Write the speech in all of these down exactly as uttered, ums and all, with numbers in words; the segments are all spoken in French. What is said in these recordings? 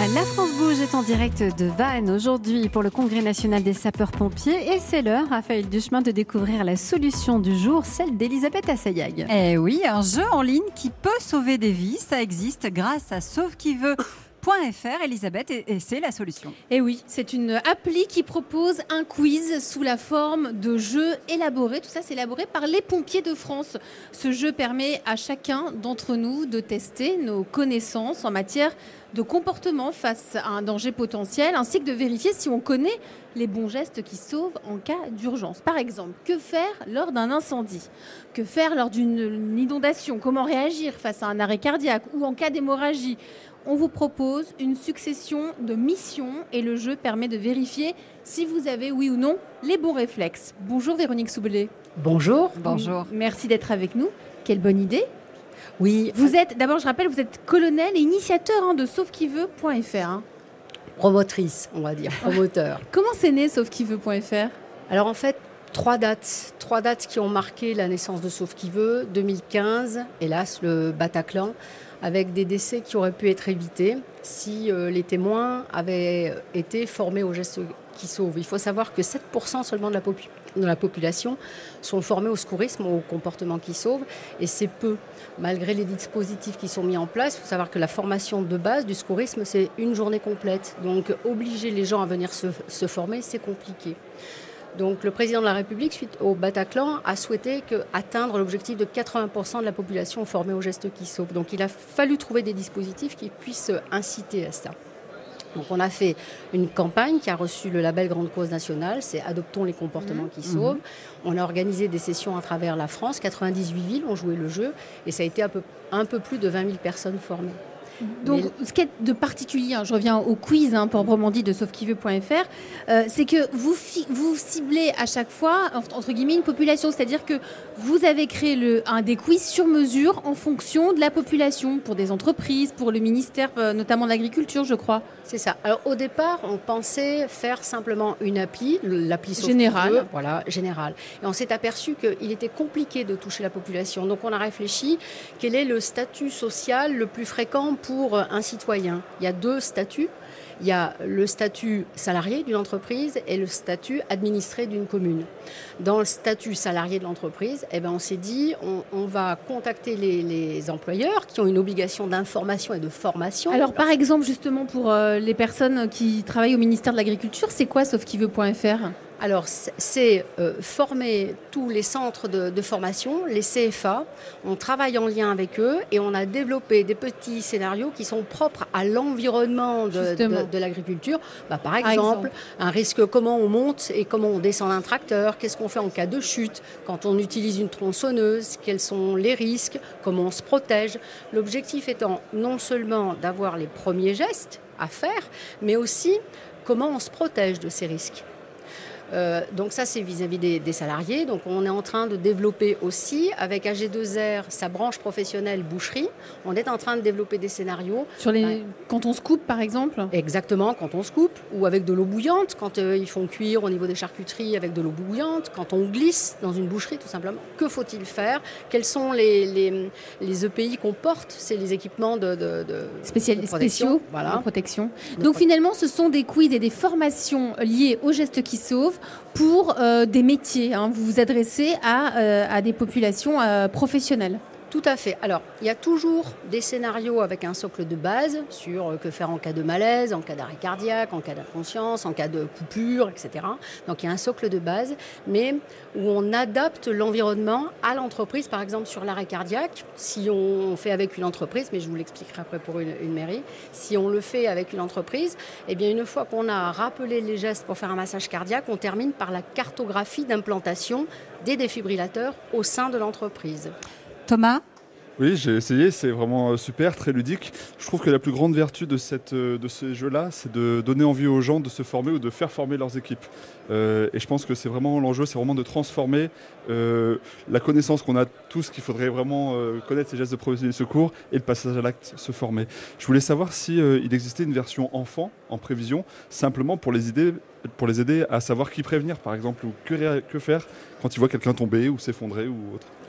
La France Bouge est en direct de Vannes aujourd'hui pour le Congrès national des sapeurs-pompiers et c'est l'heure, Raphaël Duchemin, de découvrir la solution du jour, celle d'Elisabeth Assayag. Eh oui, un jeu en ligne qui peut sauver des vies, ça existe grâce à Sauve qui veut. .fr, Elisabeth, et, et c'est la solution. Et oui, c'est une appli qui propose un quiz sous la forme de jeux élaborés. Tout ça, c'est élaboré par les pompiers de France. Ce jeu permet à chacun d'entre nous de tester nos connaissances en matière de comportement face à un danger potentiel, ainsi que de vérifier si on connaît les bons gestes qui sauvent en cas d'urgence. Par exemple, que faire lors d'un incendie ? Que faire lors d'une inondation ? Comment réagir face à un arrêt cardiaque ou en cas d'hémorragie ? On vous propose une succession de missions et le jeu permet de vérifier si vous avez, oui ou non, les bons réflexes. Bonjour Véronique Soubelé. Bonjour. Bonjour. Merci d'être avec nous. Quelle bonne idée. Oui. Vous êtes, d'abord je rappelle, vous êtes colonel et initiateur hein, de sauve qui veut point f r. Hein. Promotrice, on va dire, promoteur. Comment c'est né sauve qui veut point f r ? Alors en fait, trois dates. Trois dates qui ont marqué la naissance de Sauve qui veut. deux mille quinze, hélas, le Bataclan, avec des décès qui auraient pu être évités si euh, les témoins avaient été formés aux gestes qui sauvent. Il faut savoir que sept pour cent seulement de la, popu- de la population sont formés au secourisme, au comportement qui sauve, et c'est peu. Malgré les dispositifs qui sont mis en place, il faut savoir que la formation de base du secourisme, c'est une journée complète. Donc obliger les gens à venir se, se former, c'est compliqué. Donc le président de la République, suite au Bataclan, a souhaité que, atteindre l'objectif de quatre-vingts pour cent de la population formée aux gestes qui sauvent. Donc il a fallu trouver des dispositifs qui puissent inciter à ça. Donc on a fait une campagne qui a reçu le label Grande Cause Nationale, c'est Adoptons les comportements qui sauvent. On a organisé des sessions à travers la France, quatre-vingt-dix-huit villes ont joué le jeu et ça a été un peu, un peu plus de vingt mille personnes formées. Donc, Mais... ce qui est de particulier, hein, je reviens au quiz, hein, proprement dit, de sauve qui veut point f r, euh, c'est que vous, fi- vous ciblez à chaque fois, entre guillemets, une population. C'est-à-dire que vous avez créé le, un des quiz sur mesure en fonction de la population, pour des entreprises, pour le ministère, euh, notamment de l'Agriculture, je crois. C'est ça. Alors, au départ, on pensait faire simplement une appli, l'appli Sauve générale. qui veut, voilà, générale. Et on s'est aperçu qu'il était compliqué de toucher la population. Donc, on a réfléchi quel est le statut social le plus fréquent pour un citoyen. Il y a deux statuts. Il y a le statut salarié d'une entreprise et le statut administré d'une commune. Dans le statut salarié de l'entreprise, eh ben on s'est dit on, on va contacter les, les employeurs qui ont une obligation d'information et de formation. Alors par exemple, justement pour euh, les personnes qui travaillent au ministère de l'Agriculture, c'est quoi sauve qui veut point f r ? Alors, c'est euh, former tous les centres de, de formation, les C F A. On travaille en lien avec eux et on a développé des petits scénarios qui sont propres à l'environnement de, de, de l'agriculture. Bah, par, exemple, par exemple, un risque, comment on monte et comment on descend d'un tracteur, qu'est-ce qu'on fait en cas de chute, quand on utilise une tronçonneuse, quels sont les risques, comment on se protège. L'objectif étant non seulement d'avoir les premiers gestes à faire, mais aussi comment on se protège de ces risques. Euh, donc ça, c'est vis-à-vis des, des salariés. Donc on est en train de développer aussi, avec A G deux R, sa branche professionnelle boucherie, on est en train de développer des scénarios. Sur les... Ouais. Quand on se coupe, par exemple ? Exactement, quand on se coupe, ou avec de l'eau bouillante, quand euh, ils font cuire au niveau des charcuteries avec de l'eau bouillante, quand on glisse dans une boucherie, tout simplement. Que faut-il faire ? Quels sont les, les, les E P I qu'on porte ? C'est les équipements de, de, de, Spécial... de protection. Spéciaux voilà. de protection. De Donc pro... finalement, ce sont des quiz et des formations liées aux gestes qui sauvent pour euh, des métiers. Hein. Vous vous adressez à, euh, à des populations euh, professionnelles. Tout à fait. Alors, il y a toujours des scénarios avec un socle de base sur euh, que faire en cas de malaise, en cas d'arrêt cardiaque, en cas d'inconscience, en cas de coupure, et cetera. Donc, il y a un socle de base, mais où on adapte l'environnement à l'entreprise. Par exemple, sur l'arrêt cardiaque, si on fait avec une entreprise, mais je vous l'expliquerai après pour une, une mairie, si on le fait avec une entreprise, eh bien, une fois qu'on a rappelé les gestes pour faire un massage cardiaque, on termine par la cartographie d'implantation des défibrillateurs au sein de l'entreprise. Thomas ? Oui, j'ai essayé, c'est vraiment super, très ludique. Je trouve que la plus grande vertu de, cette, de ce jeu-là, c'est de donner envie aux gens de se former ou de faire former leurs équipes. Euh, et je pense que c'est vraiment l'enjeu, c'est vraiment de transformer euh, la connaissance qu'on a tous, qu'il faudrait vraiment euh, connaître ces gestes de premier secours et le passage à l'acte, se former. Je voulais savoir si euh, il existait une version enfant en prévision, simplement pour les aider, pour les aider à savoir qui prévenir, par exemple, ou que, ré- que faire quand ils voient quelqu'un tomber ou s'effondrer ou autre.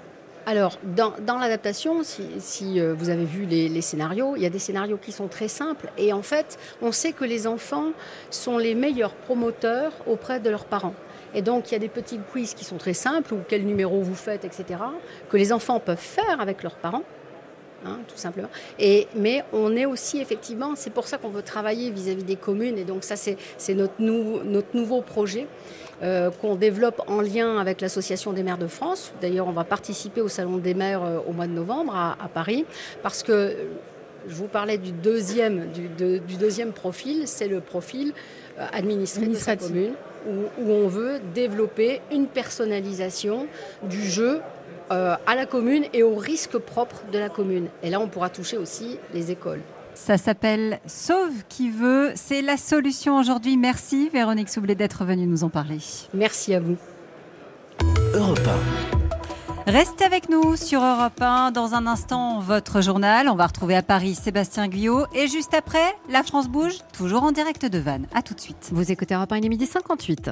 Alors, dans, dans l'adaptation, si, si euh, vous avez vu les, les scénarios, il y a des scénarios qui sont très simples. Et en fait, on sait que les enfants sont les meilleurs promoteurs auprès de leurs parents. Et donc, il y a des petits quiz qui sont très simples, ou quel numéro vous faites, et cetera, que les enfants peuvent faire avec leurs parents. Hein, tout simplement. Et, mais on est aussi effectivement, c'est pour ça qu'on veut travailler vis-à-vis des communes. Et donc ça, c'est, c'est notre, nou, notre nouveau projet euh, qu'on développe en lien avec l'Association des maires de France. D'ailleurs, on va participer au Salon des maires euh, au mois de novembre à, à Paris, parce que je vous parlais du deuxième, du, de, du deuxième profil, c'est le profil euh, administratif de sa commune, où, où on veut développer une personnalisation du jeu Euh, à la commune et aux risques propres de la commune. Et là, on pourra toucher aussi les écoles. Ça s'appelle Sauve qui veut. C'est la solution aujourd'hui. Merci Véronique Soublé d'être venue nous en parler. Merci à vous. Europe un. Restez avec nous sur Europe un. Dans un instant, votre journal. On va retrouver à Paris Sébastien Guyot. Et juste après, La France bouge, toujours en direct de Vannes. À tout de suite. Vous écoutez Europe un, il est midi cinquante-huit.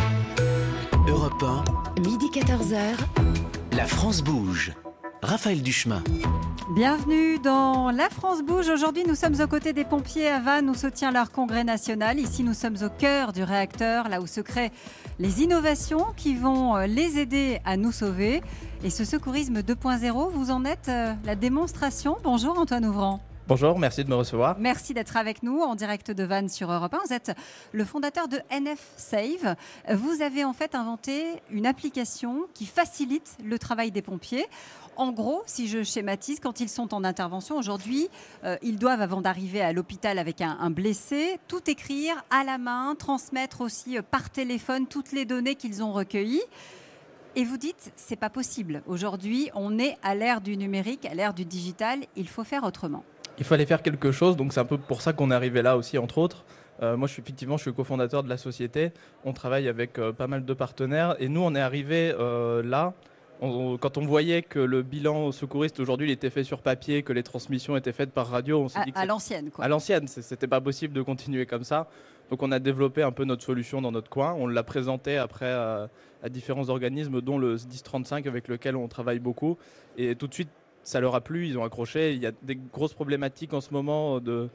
Europe un, Midi quatorze heures. La France bouge. Raphaël Duchemin. Bienvenue dans La France bouge. Aujourd'hui, nous sommes aux côtés des pompiers à Vannes où se tient leur congrès national. Ici, nous sommes au cœur du réacteur, là où se créent les innovations qui vont les aider à nous sauver. Et ce secourisme deux point zéro, vous en êtes la démonstration. Bonjour Antoine Ouvrant. Bonjour, merci de me recevoir. Merci d'être avec nous en direct de Vannes sur Europe un. Vous êtes le fondateur de N F Save. Vous avez en fait inventé une application qui facilite le travail des pompiers. En gros, si je schématise, quand ils sont en intervention aujourd'hui, euh, ils doivent, avant d'arriver à l'hôpital avec un, un blessé, tout écrire à la main, transmettre aussi euh, par téléphone toutes les données qu'ils ont recueillies. Et vous dites, c'est pas possible. Aujourd'hui, on est à l'ère du numérique, à l'ère du digital. Il faut faire autrement. Il fallait faire quelque chose, donc c'est un peu pour ça qu'on est arrivé là aussi, entre autres. Euh, moi, je suis effectivement, je suis cofondateur de la société. On travaille avec euh, pas mal de partenaires. Et nous, on est arrivé euh, là, on, quand on voyait que le bilan secouriste, aujourd'hui, il était fait sur papier, que les transmissions étaient faites par radio. On s'est à, dit que à l'ancienne, quoi. À l'ancienne, c'était pas possible de continuer comme ça. Donc, on a développé un peu notre solution dans notre coin. On l'a présentée après euh, à différents organismes, dont le S dix trente-cinq, avec lequel on travaille beaucoup. Et tout de suite, ça leur a plu, ils ont accroché. Il y a des grosses problématiques en ce moment de,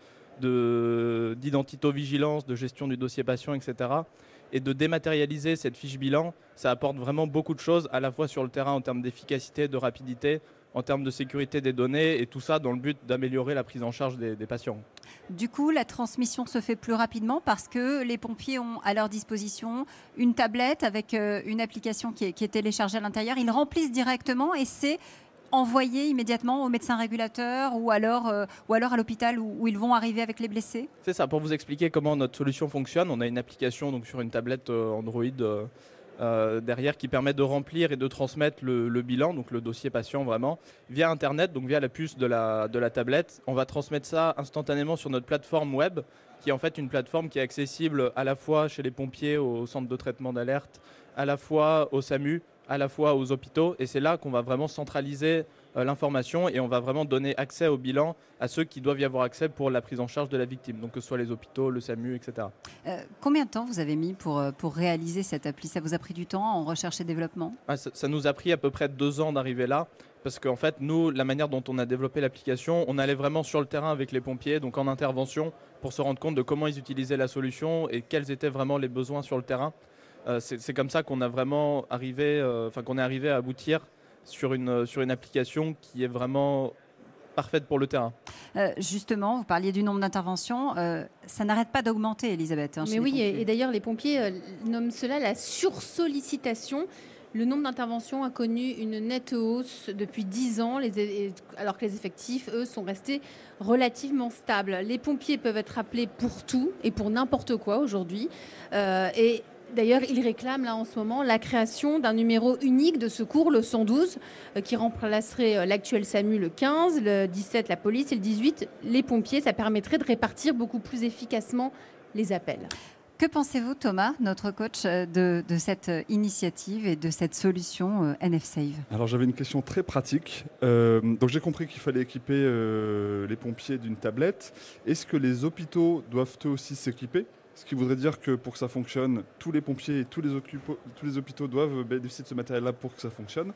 de, d'identito-vigilance, de gestion du dossier patient, et cetera. Et de dématérialiser cette fiche bilan, ça apporte vraiment beaucoup de choses, à la fois sur le terrain en termes d'efficacité, de rapidité, en termes de sécurité des données, et tout ça dans le but d'améliorer la prise en charge des, des patients. Du coup, la transmission se fait plus rapidement parce que les pompiers ont à leur disposition une tablette avec une application qui est, qui est téléchargée à l'intérieur. Ils remplissent directement et c'est envoyés immédiatement au médecin régulateur ou alors, euh, ou alors à l'hôpital où, où ils vont arriver avec les blessés? C'est ça, pour vous expliquer comment notre solution fonctionne, on a une application donc, sur une tablette euh, Android euh, euh, derrière qui permet de remplir et de transmettre le, le bilan, donc le dossier patient vraiment, via Internet, donc via la puce de la, de la tablette. On va transmettre ça instantanément sur notre plateforme web, qui est en fait une plateforme qui est accessible à la fois chez les pompiers, au centre de traitement d'alerte, à la fois au SAMU, à la fois aux hôpitaux, et c'est là qu'on va vraiment centraliser euh, l'information et on va vraiment donner accès au bilan à ceux qui doivent y avoir accès pour la prise en charge de la victime, donc que ce soit les hôpitaux, le SAMU, et cetera. Euh, combien de temps vous avez mis pour, pour réaliser cette appli? Ça vous a pris du temps en recherche et développement? ah, ça, ça nous a pris à peu près deux ans d'arriver là, parce qu'en fait, nous, la manière dont on a développé l'application, on allait vraiment sur le terrain avec les pompiers, donc en intervention, pour se rendre compte de comment ils utilisaient la solution et quels étaient vraiment les besoins sur le terrain. Euh, c'est, c'est comme ça qu'on a vraiment arrivé, euh, enfin qu'on est arrivé à aboutir sur une, sur une application qui est vraiment parfaite pour le terrain. Euh, justement, vous parliez du nombre d'interventions. Euh, ça n'arrête pas d'augmenter, Elisabeth. Hein, Mais oui, et, et d'ailleurs, les pompiers euh, nomment cela la sursollicitation. Le nombre d'interventions a connu une nette hausse depuis dix ans, les, alors que les effectifs, eux, sont restés relativement stables. Les pompiers peuvent être appelés pour tout et pour n'importe quoi aujourd'hui. Euh, et D'ailleurs, ils réclament là en ce moment la création d'un numéro unique de secours, le cent douze, euh, qui remplacerait euh, l'actuel SAMU, le quinze, le dix-sept, la police, et le dix-huit, les pompiers. Ça permettrait de répartir beaucoup plus efficacement les appels. Que pensez-vous, Thomas, notre coach, de, de cette initiative et de cette solution euh, N F Save? Alors j'avais une question très pratique. Euh, donc j'ai compris qu'il fallait équiper euh, les pompiers d'une tablette. Est-ce que les hôpitaux doivent eux aussi s'équiper? Ce qui voudrait dire que pour que ça fonctionne, tous les pompiers et tous les, occupo- tous les hôpitaux doivent bénéficier de ce matériel-là pour que ça fonctionne.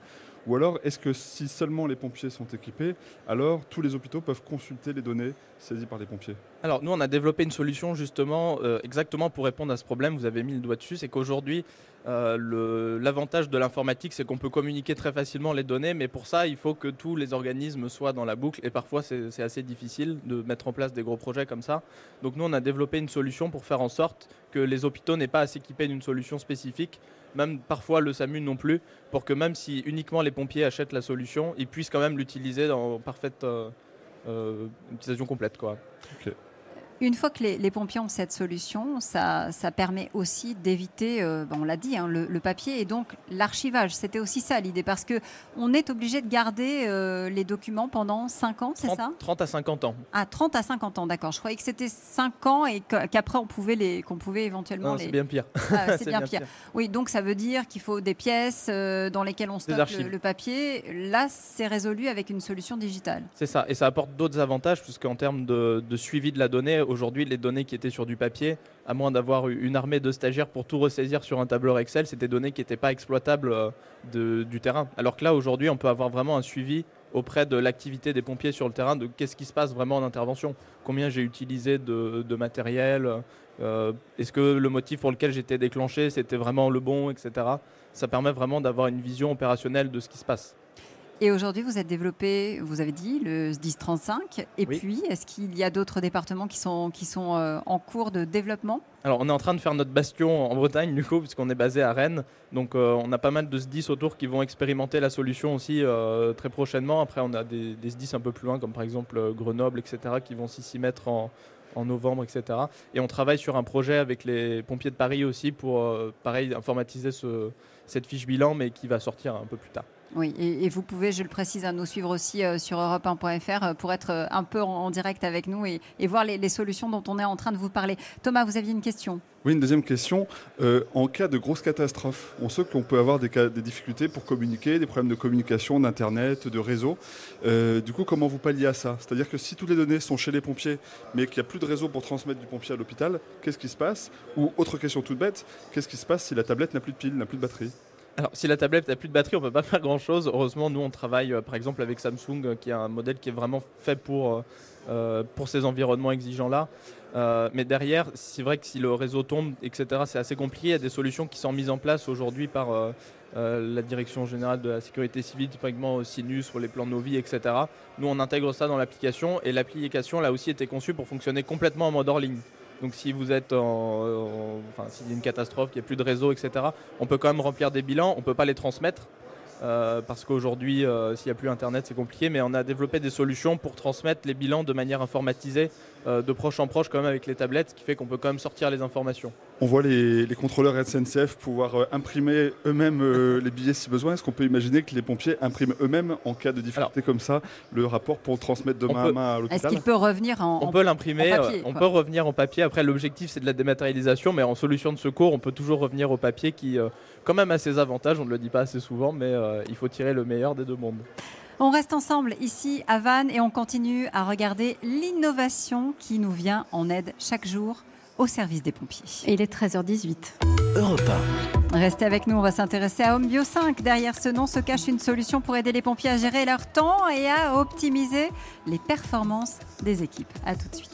Ou alors, est-ce que si seulement les pompiers sont équipés, alors tous les hôpitaux peuvent consulter les données saisies par les pompiers? Alors nous, on a développé une solution justement euh, exactement pour répondre à ce problème. Vous avez mis le doigt dessus, c'est qu'aujourd'hui, euh, le- l'avantage de l'informatique, c'est qu'on peut communiquer très facilement les données, mais pour ça, il faut que tous les organismes soient dans la boucle, et parfois, c'est c'est assez difficile de mettre en place des gros projets comme ça. Donc nous, on a développé une solution pour faire en sorte que les hôpitaux n'aient pas à s'équiper d'une solution spécifique, même parfois le SAMU non plus, pour que même si uniquement les pompiers achètent la solution, ils puissent quand même l'utiliser en parfaite euh, euh, utilisation complète, quoi. Ok. Une fois que les, les pompiers ont cette solution, ça, ça permet aussi d'éviter, euh, ben, on l'a dit, hein, le, le papier et donc l'archivage. C'était aussi ça l'idée, parce qu'on est obligé de garder euh, les documents pendant cinq ans, c'est trente, ça? trente à cinquante ans. Ah, trente à cinquante ans, d'accord. Je croyais que c'était cinq ans et que- qu'après on pouvait, les, qu'on pouvait éventuellement Non, les... c'est bien pire. Ah, c'est bien pire. Oui, donc ça veut dire qu'il faut des pièces euh, dans lesquelles on stocke archives. le, le papier. Là, c'est résolu avec une solution digitale. C'est ça, et ça apporte d'autres avantages, puisqu'en termes de, de suivi de la donnée, aujourd'hui, les données qui étaient sur du papier, à moins d'avoir eu une armée de stagiaires pour tout ressaisir sur un tableur Excel, c'était des données qui n'étaient pas exploitables euh, de- du terrain. Alors que là, aujourd'hui, on peut avoir vraiment un suivi auprès de l'activité des pompiers sur le terrain, de qu'est-ce qui se passe vraiment en intervention, combien j'ai utilisé de, de matériel, euh, est-ce que le motif pour lequel j'étais déclenché, c'était vraiment le bon, et cetera. Ça permet vraiment d'avoir une vision opérationnelle de ce qui se passe. Et aujourd'hui, vous êtes développé, vous avez dit, le S D I S trente-cinq. Et Oui. puis, est-ce qu'il y a d'autres départements qui sont, qui sont euh, en cours de développement? Alors, on est en train de faire notre bastion en Bretagne, du coup, puisqu'on est basé à Rennes. Donc, euh, on a pas mal de S D I S autour qui vont expérimenter la solution aussi euh, très prochainement. Après, on a des, des S D I S un peu plus loin, comme par exemple euh, Grenoble, et cetera, qui vont aussi s'y mettre en, en novembre, et cetera. Et on travaille sur un projet avec les pompiers de Paris aussi pour, euh, pareil, informatiser ce- cette fiche bilan, mais qui va sortir un peu plus tard. Oui, et, et vous pouvez, je le précise, à nous suivre aussi euh, sur europe un point f r euh, pour être euh, un peu en, en direct avec nous et, et voir les, les solutions dont on est en train de vous parler. Thomas, vous aviez une question? Oui, une deuxième question. Euh, en cas de grosse catastrophe, on sait qu'on peut avoir des, cas- des difficultés pour communiquer, des problèmes de communication, d'Internet, de réseau. Euh, du coup, comment vous palliez à ça? C'est-à-dire que si toutes les données sont chez les pompiers, mais qu'il n'y a plus de réseau pour transmettre du pompier à l'hôpital, qu'est-ce qui se passe? Ou autre question toute bête, qu'est-ce qui se passe si la tablette n'a plus de pile, n'a plus de batterie? Alors, si la tablette n'a plus de batterie, on ne peut pas faire grand-chose. Heureusement, nous, on travaille euh, par exemple avec Samsung, euh, qui est un modèle qui est vraiment fait pour, euh, euh, pour ces environnements exigeants-là. Euh, mais derrière, c'est vrai que si le réseau tombe, et cetera, c'est assez compliqué. Il y a des solutions qui sont mises en place aujourd'hui par euh, euh, la Direction générale de la sécurité civile, typiquement au Sinus, pour les plans Novi, et cetera. Nous, on intègre ça dans l'application, et l'application, là aussi, était conçue pour fonctionner complètement en mode hors ligne. Donc si vous êtes en, en- enfin s'il y a une catastrophe, qu'il n'y a plus de réseau, et cetera, on peut quand même remplir des bilans, on ne peut pas les transmettre. euh, parce qu'aujourd'hui, euh, s'il n'y a plus Internet, c'est compliqué, mais on a développé des solutions pour transmettre les bilans de manière informatisée, euh, de proche en proche quand même avec les tablettes, ce qui fait qu'on peut quand même sortir les informations. On voit les, les contrôleurs S N C F pouvoir euh, imprimer eux-mêmes euh, les billets si besoin. Est-ce qu'on peut imaginer que les pompiers impriment eux-mêmes, en cas de difficulté comme ça, le rapport pour le transmettre de On main peut- à main à Est-ce l'hôpital? qu'il peut revenir en, On en- peut l'imprimer, en papier, euh, on quoi. peut revenir en papier. Après, l'objectif, c'est de la dématérialisation, mais en solution de secours, on peut toujours revenir au papier qui, euh, quand même, a ses avantages. On ne le dit pas assez souvent, mais euh, il faut tirer le meilleur des deux mondes. On reste ensemble ici à Vannes et on continue à regarder l'innovation qui nous vient en aide chaque jour au service des pompiers. Et il est treize heures dix-huit. Europe un. Restez avec nous, on va s'intéresser à Home Bio cinq. Derrière ce nom se cache une solution pour aider les pompiers à gérer leur temps et à optimiser les performances des équipes. A tout de suite.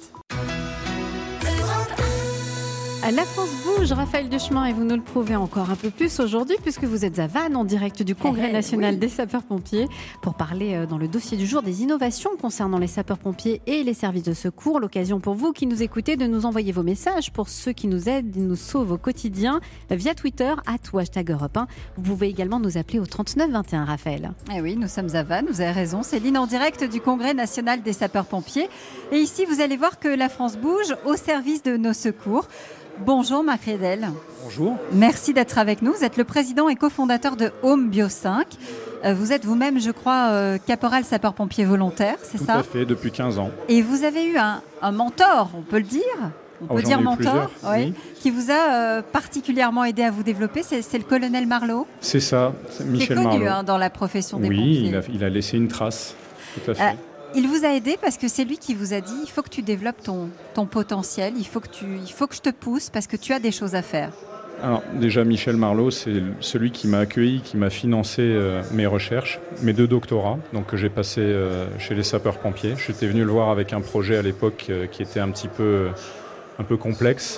La France bouge, Raphaël Duchemin, et vous nous le prouvez encore un peu plus aujourd'hui puisque vous êtes à Vannes en direct du Congrès Eh, national oui. des sapeurs-pompiers pour parler euh, dans le dossier du jour des innovations concernant les sapeurs-pompiers et les services de secours. L'occasion pour vous qui nous écoutez de nous envoyer vos messages pour ceux qui nous aident, nous sauvent au quotidien via Twitter, arobase hashtag Europe un. Vous pouvez également nous appeler au trente-neuf vingt et un, Raphaël. Eh oui, nous sommes à Vannes, vous avez raison. C'est Céline en direct du Congrès national des sapeurs-pompiers. Et ici, vous allez voir que la France bouge au service de nos secours. Bonjour Marc Riedel. Bonjour. Merci d'être avec nous. Vous êtes le président et cofondateur de Home Bio cinq. Euh, Vous êtes vous-même, je crois, euh, caporal sapeur-pompier volontaire, c'est Tout ça? à fait, depuis quinze ans. Et vous avez eu un, un mentor, on peut le dire, on Oh, peut j'en dire ai eu mentor, plusieurs, oui, oui. qui vous a euh, particulièrement aidé à vous développer. C'est c'est le colonel Marlot, C'est ça, c'est qui est Michel connu Marlot. hein, dans la profession des Oui, pompiers. il a, il a laissé une trace. Tout à fait. Euh, Il vous a aidé parce que c'est lui qui vous a dit il faut que tu développes ton, ton potentiel, il faut, que tu, il faut que je te pousse parce que tu as des choses à faire. Alors déjà, Michel Marlot, c'est celui qui m'a accueilli, qui m'a financé euh, mes recherches, mes deux doctorats, donc que j'ai passé euh, chez les sapeurs-pompiers. J'étais venu le voir avec un projet à l'époque euh, qui était un petit peu, un peu complexe.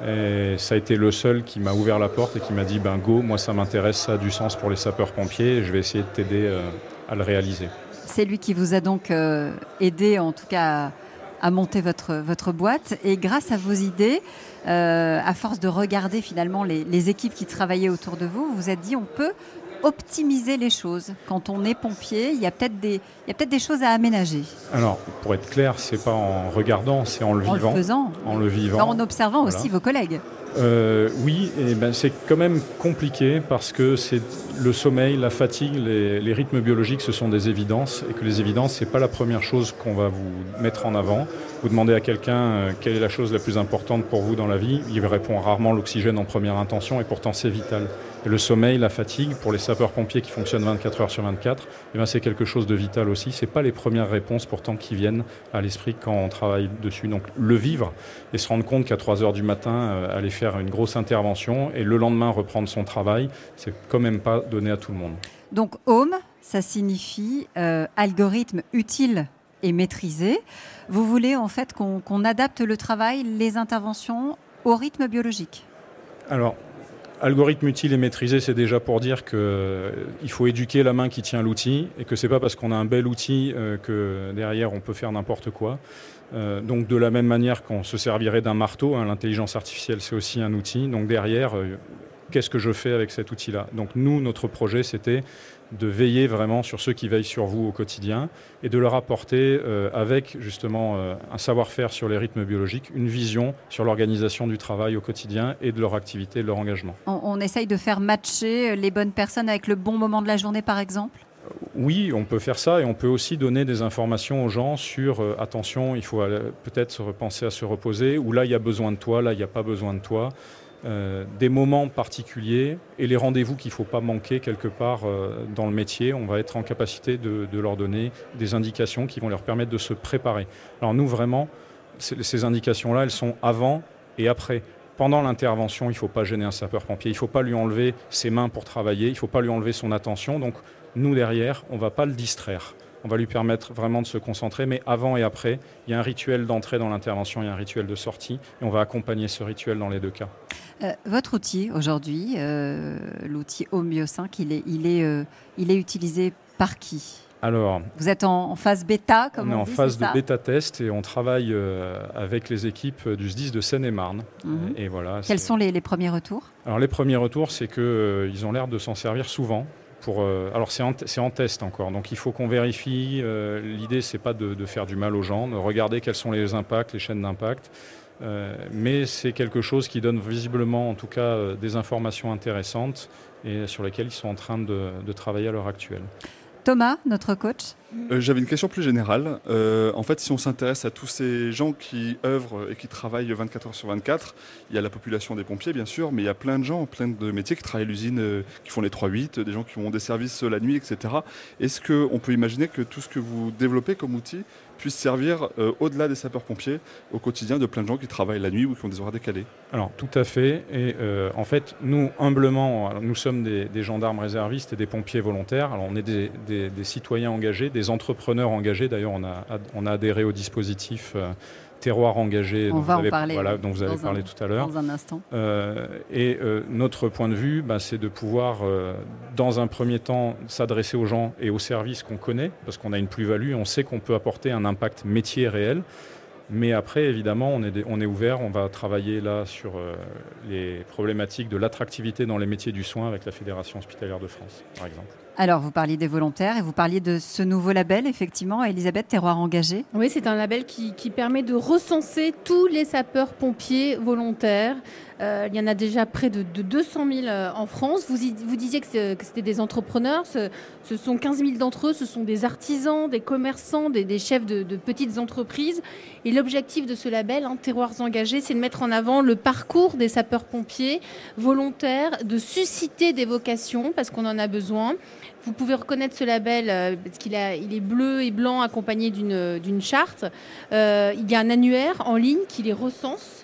Et ça a été le seul qui m'a ouvert la porte et qui m'a dit ben go, moi ça m'intéresse, ça a du sens pour les sapeurs-pompiers et je vais essayer de t'aider euh, à le réaliser. C'est lui qui vous a donc euh, aidé, en tout cas, à, à monter votre, votre boîte. Et grâce à vos idées, euh, à force de regarder finalement les, les équipes qui travaillaient autour de vous, vous vous êtes dit on peut optimiser les choses. Quand on est pompier, il y a peut-être des, il y a peut-être des choses à aménager. Alors, pour être clair, c'est pas en regardant, c'est en le En vivant. le faisant. En le vivant. En observant Voilà. aussi vos collègues. Euh, oui, et ben c'est quand même compliqué parce que c'est le sommeil, la fatigue, les, les rythmes biologiques, ce sont des évidences et que les évidences, c'est pas la première chose qu'on va vous mettre en avant. Vous demandez à quelqu'un euh, quelle est la chose la plus importante pour vous dans la vie, il répond rarement l'oxygène en première intention et pourtant c'est vital. Et le sommeil, la fatigue, pour les sapeurs-pompiers qui fonctionnent vingt-quatre heures sur vingt-quatre, eh ben c'est quelque chose de vital aussi. C'est pas les premières réponses pourtant qui viennent à l'esprit quand on travaille dessus. Donc le vivre et se rendre compte qu'à trois heures du matin, euh, aller faire une grosse intervention et le lendemain reprendre son travail, c'est quand même pas donné à tout le monde. Donc home, ça signifie euh, algorithme utile et maîtrisé. Vous voulez en fait qu'on, qu'on adapte le travail, les interventions au rythme biologique. Alors, algorithme utile et maîtrisé, c'est déjà pour dire qu'il euh, faut éduquer la main qui tient l'outil et que c'est pas parce qu'on a un bel outil euh, que derrière on peut faire n'importe quoi. Euh, donc de la même manière qu'on se servirait d'un marteau, hein, l'intelligence artificielle c'est aussi un outil. Donc derrière, euh, qu'est-ce que je fais avec cet outil-là ? Donc nous, notre projet, c'était de veiller vraiment sur ceux qui veillent sur vous au quotidien et de leur apporter, euh, avec justement euh, un savoir-faire sur les rythmes biologiques, une vision sur l'organisation du travail au quotidien et de leur activité, de leur engagement. On, on essaye de faire matcher les bonnes personnes avec le bon moment de la journée, par exemple ? Oui, on peut faire ça et on peut aussi donner des informations aux gens sur euh, attention, il faut euh, peut-être penser à se reposer, ou là il y a besoin de toi, là il n'y a pas besoin de toi. Euh, des moments particuliers et les rendez-vous qu'il ne faut pas manquer quelque part euh, dans le métier, on va être en capacité de, de leur donner des indications qui vont leur permettre de se préparer. Alors nous vraiment, ces indications-là, elles sont avant et après. Pendant l'intervention, il ne faut pas gêner un sapeur-pompier, il ne faut pas lui enlever ses mains pour travailler, il ne faut pas lui enlever son attention. Donc nous derrière, on ne va pas le distraire. On va lui permettre vraiment de se concentrer, mais avant et après, il y a un rituel d'entrée dans l'intervention, il y a un rituel de sortie, et on va accompagner ce rituel dans les deux cas. Euh, votre outil aujourd'hui, euh, l'outil Home Bio cinq, il est, il est, euh, il est utilisé par qui ? Alors, vous êtes en, en phase bêta, comme on, on est en dit, phase c'est de ça bêta-test et on travaille euh, avec les équipes du S D I S de Seine-et-Marne. Mmh. Et voilà, Quels c'est... sont les, les premiers retours ? Alors les premiers retours, c'est qu'ils euh, ont l'air de s'en servir souvent. Pour, euh, alors c'est en, t- c'est en test encore, donc il faut qu'on vérifie. Euh, l'idée, c'est pas de, de faire du mal aux gens, de regarder quels sont les impacts, les chaînes d'impact. Euh, mais c'est quelque chose qui donne visiblement, en tout cas, euh, des informations intéressantes et sur lesquelles ils sont en train de, de travailler à l'heure actuelle. Thomas, notre coach. Euh, j'avais une question plus générale. Euh, en fait, si on s'intéresse à tous ces gens qui œuvrent et qui travaillent vingt-quatre heures sur vingt-quatre, il y a la population des pompiers, bien sûr, mais il y a plein de gens, plein de métiers qui travaillent à l'usine, euh, qui font les trois huit, des gens qui ont des services la nuit, et cetera. Est-ce qu'on peut imaginer que tout ce que vous développez comme outil puisse servir euh, au-delà des sapeurs-pompiers au quotidien de plein de gens qui travaillent la nuit ou qui ont des horaires décalés ? Alors, tout à fait. Et euh, en fait, nous, humblement, alors, nous sommes des, des gendarmes réservistes et des pompiers volontaires. Alors, on est des, des, des citoyens engagés, des entrepreneurs engagés. D'ailleurs, on a, on a adhéré au dispositif euh, Terroir engagé on dont va vous avez, en parler, voilà, dont vous avez parlé un, tout à l'heure. Dans un instant. Euh, et euh, notre point de vue, bah, c'est de pouvoir, euh, dans un premier temps, s'adresser aux gens et aux services qu'on connaît, parce qu'on a une plus-value, on sait qu'on peut apporter un impact métier réel. Mais après, évidemment, on est, des, on est ouvert, on va travailler là sur euh, les problématiques de l'attractivité dans les métiers du soin avec la Fédération hospitalière de France, par exemple. Alors, vous parliez des volontaires et vous parliez de ce nouveau label, effectivement, Elisabeth, Terroir engagé. Oui, c'est un label qui, qui permet de recenser tous les sapeurs-pompiers volontaires. Euh, il y en a déjà près de, de deux cent mille en France. Vous, y, vous disiez que, c'est, que c'était des entrepreneurs. Ce, ce sont quinze mille d'entre eux. Ce sont des artisans, des commerçants, des, des chefs de, de petites entreprises. Et l'objectif de ce label, hein, Terroirs engagés, c'est de mettre en avant le parcours des sapeurs-pompiers volontaires, de susciter des vocations, parce qu'on en a besoin. Vous pouvez reconnaître ce label euh, parce qu'il a, il est bleu et blanc accompagné d'une, d'une charte. Euh, il y a un annuaire en ligne qui les recense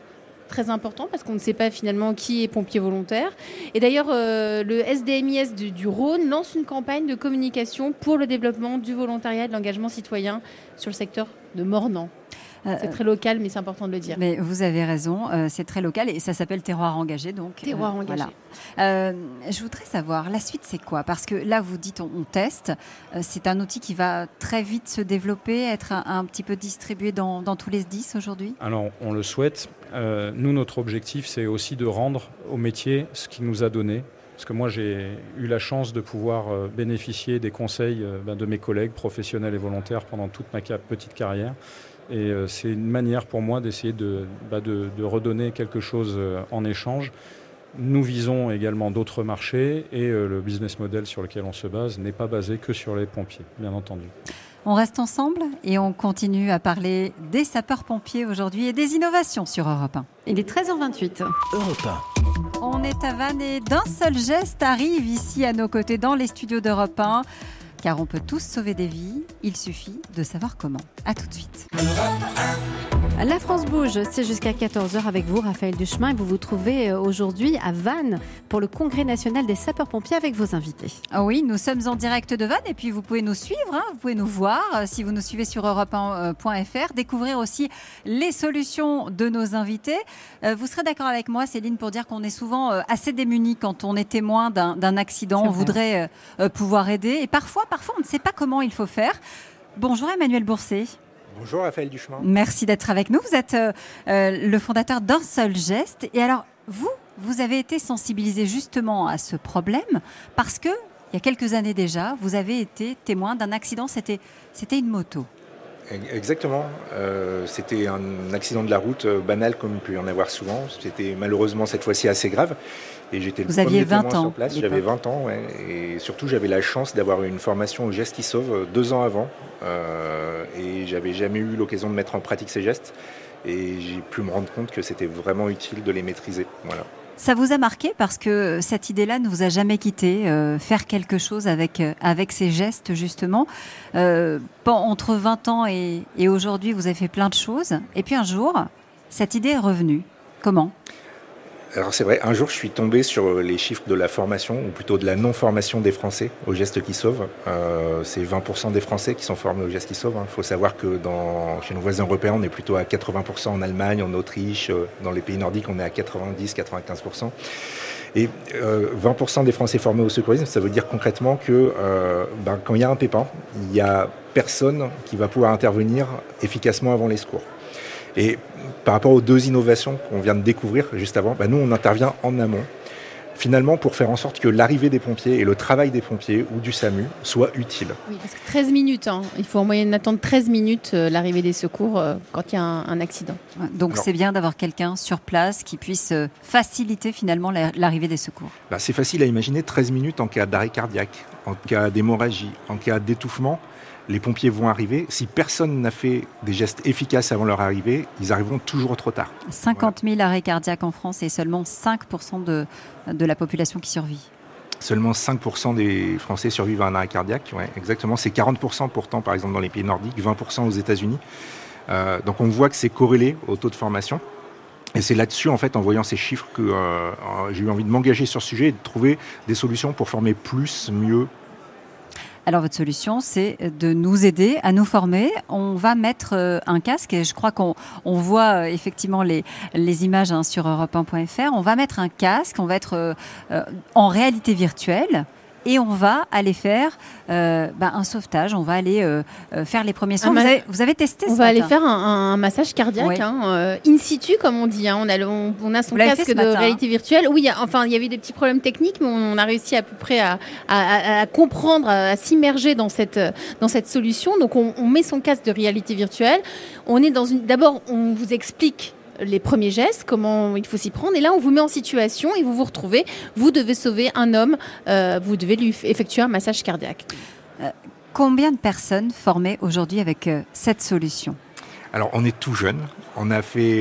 très important parce qu'on ne sait pas finalement qui est pompier volontaire. Et d'ailleurs, euh, le S D M I S du, du Rhône lance une campagne de communication pour le développement du volontariat et de l'engagement citoyen sur le secteur de Mornan. C'est très local, mais c'est important de le dire. Mais vous avez raison, euh, c'est très local et ça s'appelle Terroir engagé. Donc, Terroir euh, engagé. Voilà. Euh, je voudrais savoir, la suite, c'est quoi? Parce que là, vous dites on, on teste. Euh, c'est un outil qui va très vite se développer, être un, un petit peu distribué dans, dans tous les S D I S aujourd'hui? Alors, on le souhaite. Euh, nous, notre objectif, c'est aussi de rendre au métier ce qu'il nous a donné. Parce que moi, j'ai eu la chance de pouvoir euh, bénéficier des conseils euh, ben, de mes collègues professionnels et volontaires pendant toute ma ca- petite carrière. Et euh, c'est une manière pour moi d'essayer de, bah de, de redonner quelque chose euh, en échange. Nous visons également d'autres marchés et euh, le business model sur lequel on se base n'est pas basé que sur les pompiers, bien entendu. On reste ensemble et on continue à parler des sapeurs-pompiers aujourd'hui et des innovations sur Europe un. Il est treize heures vingt-huit. Europe un. On est à Vannes et d'un seul geste arrive ici à nos côtés dans les studios d'Europe un. Car on peut tous sauver des vies, il suffit de savoir comment. A tout de suite. La France bouge, c'est jusqu'à quatorze heures avec vous, Raphaël Duchemin. Et vous vous trouvez aujourd'hui à Vannes pour le Congrès national des sapeurs-pompiers avec vos invités. Ah oui, nous sommes en direct de Vannes et puis vous pouvez nous suivre, hein, vous pouvez nous voir euh, si vous nous suivez sur europe un point f r, découvrir aussi les solutions de nos invités. Euh, vous serez d'accord avec moi, Céline, pour dire qu'on est souvent euh, assez démunis quand on est témoin d'un, d'un accident. On voudrait euh, euh, pouvoir aider et parfois, parfois on ne sait pas comment il faut faire. Bonjour Emmanuel Bourset. Bonjour Raphaël Duchemin. Merci d'être avec nous. Vous êtes euh, euh, le fondateur d'un seul geste. Et alors, vous, vous avez été sensibilisé justement à ce problème parce que, il y a quelques années déjà, vous avez été témoin d'un accident. C'était, c'était une moto. Exactement. Euh, c'était un accident de la route euh, banal comme il peut y en avoir souvent. C'était malheureusement cette fois-ci assez grave. Et j'étais le Vous premier aviez vingt témoin ans, sur place. J'avais vingt ans, ouais. Et surtout j'avais la chance d'avoir eu une formation au geste qui sauve deux ans avant. Euh, et j'avais jamais eu l'occasion de mettre en pratique ces gestes. Et j'ai pu me rendre compte que c'était vraiment utile de les maîtriser. Voilà. Ça vous a marqué parce que cette idée-là ne vous a jamais quitté, euh, faire quelque chose avec, euh, avec ces gestes justement. Euh, bon, entre vingt ans et, et aujourd'hui, vous avez fait plein de choses. Et puis un jour, cette idée est revenue. Comment ? Alors c'est vrai, un jour je suis tombé sur les chiffres de la formation, ou plutôt de la non-formation des Français au geste qui sauve. Euh, c'est vingt pour cent des Français qui sont formés au geste qui sauve. Il faut savoir que dans, chez nos voisins européens, on est plutôt à quatre-vingts pour cent en Allemagne, en Autriche, dans les pays nordiques, on est à quatre-vingt-dix à quatre-vingt-quinze pour cent. Et euh, vingt pour cent des Français formés au secourisme, ça veut dire concrètement que euh, ben, quand il y a un pépin, il n'y a personne qui va pouvoir intervenir efficacement avant les secours. Et par rapport aux deux innovations qu'on vient de découvrir juste avant, bah nous on intervient en amont, finalement pour faire en sorte que l'arrivée des pompiers et le travail des pompiers ou du SAMU soit utile. Oui, parce que treize minutes, hein. Il faut en moyenne attendre treize minutes euh, l'arrivée des secours euh, quand il y a un, un accident. Donc Alors, c'est bien d'avoir quelqu'un sur place qui puisse euh, faciliter finalement la, l'arrivée des secours. Bah c'est facile à imaginer, treize minutes en cas d'arrêt cardiaque, en cas d'hémorragie, en cas d'étouffement. Les pompiers vont arriver. Si personne n'a fait des gestes efficaces avant leur arrivée, ils arriveront toujours trop tard. cinquante mille arrêts cardiaques en France et seulement cinq pour cent de, de la population qui survit. Seulement cinq pour cent des Français survivent à un arrêt cardiaque. Ouais, exactement. C'est quarante pour cent pourtant, par exemple, dans les pays nordiques, vingt pour cent aux États-Unis. Euh, donc on voit que c'est corrélé au taux de formation. Et c'est là-dessus, en fait, en voyant ces chiffres, que euh, j'ai eu envie de m'engager sur ce sujet et de trouver des solutions pour former plus, mieux. Alors votre solution, c'est de nous aider à nous former. On va mettre euh, un casque et je crois qu'on on voit euh, effectivement les, les images hein, sur europe un point f r. On va mettre un casque, on va être euh, euh, en réalité virtuelle et on va aller faire euh, bah, un sauvetage. On va aller euh, euh, faire les premiers soins. Vous avez, vous avez testé ça? On va aller faire un, un massage cardiaque, ouais. hein, euh, in situ, comme on dit. Hein. On, a le, on, on a son casque de matin, réalité hein. virtuelle. Oui, y a, enfin, il y avait des petits problèmes techniques, mais on, on a réussi à peu près à, à, à, à comprendre, à, à s'immerger dans cette, dans cette solution. Donc, on, on met son casque de réalité virtuelle. On est dans une. D'abord, on vous explique les premiers gestes, comment il faut s'y prendre. Et là, on vous met en situation et vous vous retrouvez. Vous devez sauver un homme. Euh, vous devez lui effectuer un massage cardiaque. Euh, combien de personnes formées aujourd'hui avec euh, cette solution? Alors, on est tout jeune. On a fait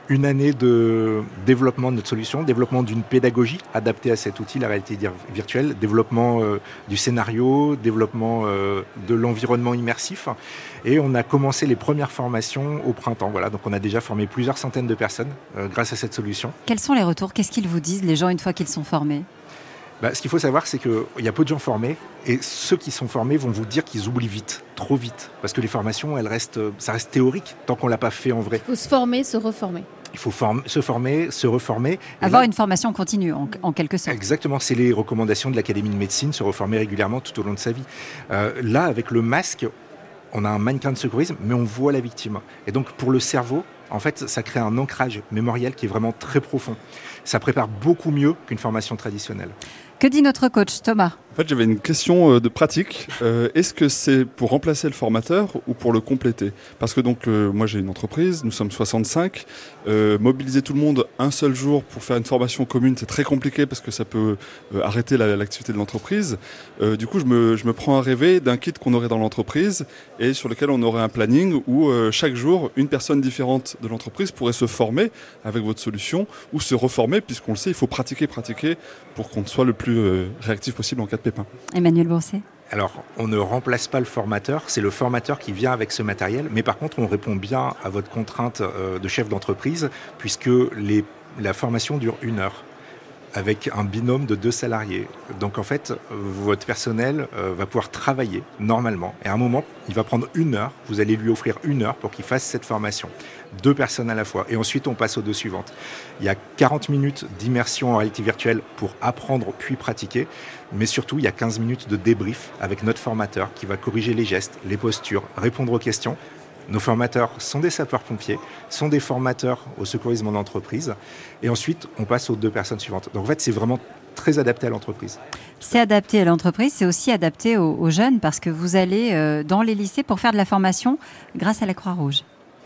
une année de développement de notre solution, développement d'une pédagogie adaptée à cet outil, la réalité virtuelle, développement euh, du scénario, développement euh, de l'environnement immersif. Et on a commencé les premières formations au printemps. Voilà, donc on a déjà formé plusieurs centaines de personnes euh, grâce à cette solution. Quels sont les retours? Qu'est-ce qu'ils vous disent, les gens, une fois qu'ils sont formés? Bah, ce qu'il faut savoir, c'est qu'il y a peu de gens formés et ceux qui sont formés vont vous dire qu'ils oublient vite, trop vite. Parce que les formations, elles restent, ça reste théorique tant qu'on ne l'a pas fait en vrai. Il faut se former, se reformer. Il faut form- se former, se reformer. Avoir là, une formation continue, en, en quelque sorte. Exactement, c'est les recommandations de l'Académie de médecine, se reformer régulièrement tout au long de sa vie. Euh, là, avec le masque, on a un mannequin de secourisme, mais on voit la victime. Et donc, pour le cerveau, en fait, ça crée un ancrage mémoriel qui est vraiment très profond. Ça prépare beaucoup mieux qu'une formation traditionnelle. Que dit notre coach, Thomas? En fait, j'avais une question de pratique. Euh, est-ce que c'est pour remplacer le formateur ou pour le compléter? Parce que donc, euh, moi, j'ai une entreprise, nous sommes soixante-cinq. Euh, mobiliser tout le monde un seul jour pour faire une formation commune, c'est très compliqué parce que ça peut euh, arrêter la, l'activité de l'entreprise. Euh, du coup, je me, je me prends à rêver d'un kit qu'on aurait dans l'entreprise et sur lequel on aurait un planning où euh, chaque jour, une personne différente de l'entreprise pourrait se former avec votre solution ou se reformer, puisqu'on le sait, il faut pratiquer, pratiquer pour qu'on soit le plus euh, réactif possible en cas de pépin. Emmanuel Brousset. Alors, on ne remplace pas le formateur, c'est le formateur qui vient avec ce matériel, mais par contre, on répond bien à votre contrainte euh, de chef d'entreprise, puisque les, la formation dure une heure, avec un binôme de deux salariés. Donc en fait, votre personnel euh, va pouvoir travailler normalement, et à un moment, il va prendre une heure, vous allez lui offrir une heure pour qu'il fasse cette formation. Deux personnes à la fois, et ensuite on passe aux deux suivantes. Il y a quarante minutes d'immersion en réalité virtuelle pour apprendre puis pratiquer, mais surtout il y a quinze minutes de débrief avec notre formateur qui va corriger les gestes, les postures, répondre aux questions. Nos formateurs sont des sapeurs-pompiers, sont des formateurs au secourisme en entreprise, et ensuite on passe aux deux personnes suivantes. Donc en fait c'est vraiment très adapté à l'entreprise. C'est adapté à l'entreprise, c'est aussi adapté aux, aux jeunes, parce que vous allez euh, dans les lycées pour faire de la formation grâce à la Croix-Rouge.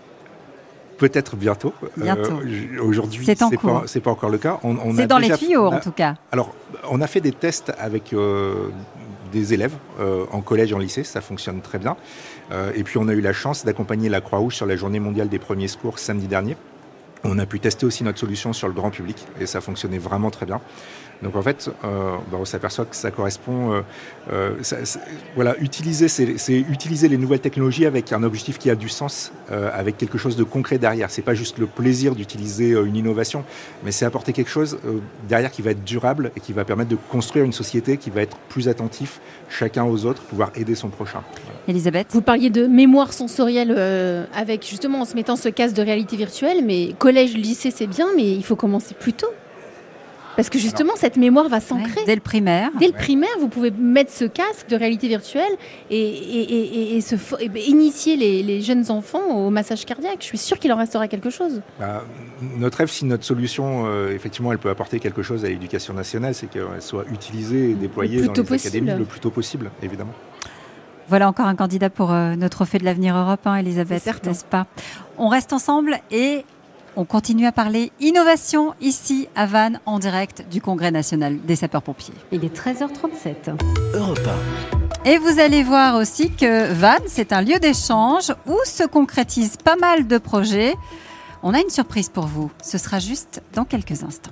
Peut-être bientôt. bientôt. Euh, aujourd'hui, c'est, c'est pas, c'est pas encore le cas. On, on c'est a dans déjà, les tuyaux, a, en tout cas. Alors, on a fait des tests avec euh, des élèves euh, en collège et en lycée. Ça fonctionne très bien. Euh, et puis, on a eu la chance d'accompagner la Croix-Rouge sur la Journée mondiale des premiers secours samedi dernier. On a pu tester aussi notre solution sur le grand public et ça fonctionnait vraiment très bien. Donc en fait, euh, bah on s'aperçoit que ça correspond. Euh, euh, ça, voilà, utiliser, c'est, c'est utiliser les nouvelles technologies avec un objectif qui a du sens, euh, avec quelque chose de concret derrière. C'est pas juste le plaisir d'utiliser euh, une innovation, mais c'est apporter quelque chose euh, derrière qui va être durable et qui va permettre de construire une société qui va être plus attentif chacun aux autres, pouvoir aider son prochain. Voilà. Elisabeth, vous parliez de mémoire sensorielle euh, avec justement en se mettant ce casque de réalité virtuelle, mais collège, lycée, c'est bien, mais il faut commencer plus tôt. Parce que justement, Alors, cette mémoire va s'ancrer. Ouais, dès le primaire. Dès le ouais. primaire, vous pouvez mettre ce casque de réalité virtuelle et, et, et, et, se, et initier les, les jeunes enfants au massage cardiaque. Je suis sûre qu'il en restera quelque chose. Bah, notre rêve, si notre solution, euh, effectivement, elle peut apporter quelque chose à l'éducation nationale, c'est qu'elle soit utilisée et déployée dans les possible. académies le plus tôt possible, évidemment. Voilà encore un candidat pour euh, notre Trophée de l'avenir Europe, hein, Elisabeth, n'est-ce pas? On reste ensemble et on continue à parler innovation ici à Vannes en direct du Congrès national des sapeurs-pompiers. Il est treize heures trente-sept. Europe un. Et vous allez voir aussi que Vannes, c'est un lieu d'échange où se concrétisent pas mal de projets. On a une surprise pour vous. Ce sera juste dans quelques instants.